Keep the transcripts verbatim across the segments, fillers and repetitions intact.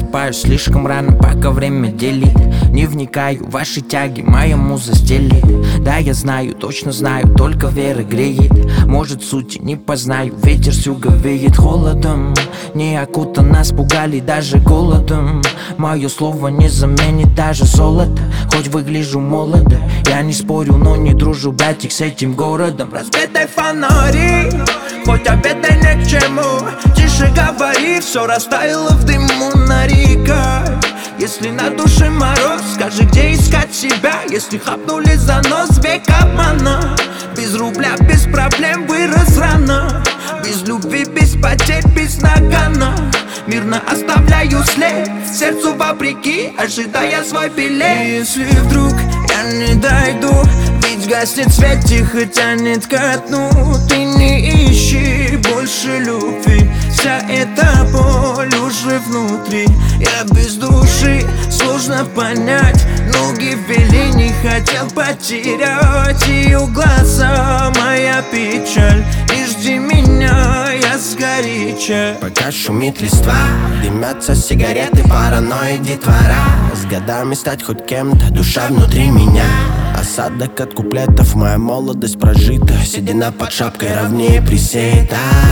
Просыпаюсь слишком рано, пока время делит. Не вникаю в ваши тяги, моя муза стелит. Да, я знаю, точно знаю, только вера греет. Может, сути не познаю, ветер с юга веет холодом. Не окутан, нас пугали даже голодом. Мое слово не заменит даже золото. Хоть выгляжу молодо, я не спорю, но не дружу, братик, с этим городом. Разбитай фонари, хоть обедай не к чему. Тише говори, все растаяло в дыму, нарекай. Если на душе мороз, скажи, где искать себя. Если хапнули за нос, век обмана. Без рубля, без проблем вырос рано. Без любви, без потерь, без нагана. Мирно оставляю след, сердцу вопреки, ожидая свой билет. И если вдруг я не дойду, ведь гаснет свет, тихо тянет ко дну. Ты не ищи больше любви, вся эта боль уже внутри. Я без души, сложно понять. Ноги ввели, не хотел потерять ее глаза. Моя печаль, не жди меня, я сгоряча. Пока шумит листва, дымятся сигареты, паранойя детвора. С годами стать хоть кем-то, душа внутри меня. Осадок от куплетов, моя молодость прожита. Седина под шапкой ровнее присеет.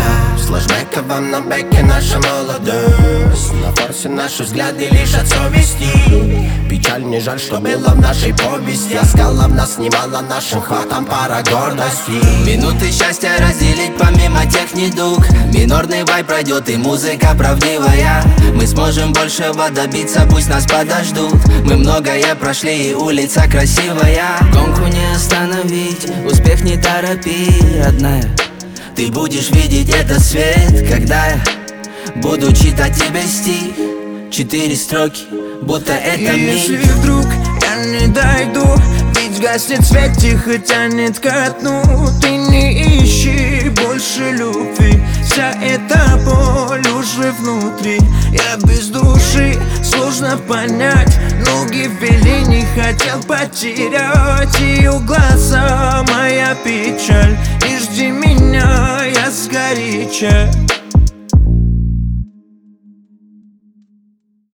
С флэшбэком на бэке наша молодость. На форсе наши взгляды лишь от совести. Печаль, не жаль, что было в нашей повести. А скала в нас немало, нашим хватом пара гордости. Минуты счастья разделить помимо тех недуг. Минорный вай пройдет и музыка правдивая. Мы сможем большего добиться, пусть нас подождут. Мы многое прошли и улица красивая. Гонку не остановить, успех не торопи, родная. Ты будешь видеть этот свет, когда я буду читать тебе стих. Четыре строки, будто это миг. Если вдруг я не дойду, ведь гаснет свет, тихо тянет ко дну. Ты не ищи больше любви, вся эта боль уже внутри. Я без души, сложно понять. Ноги ввели, не хотел потерять ее глаза. Моя печаль, не жди меня, я сгоряча.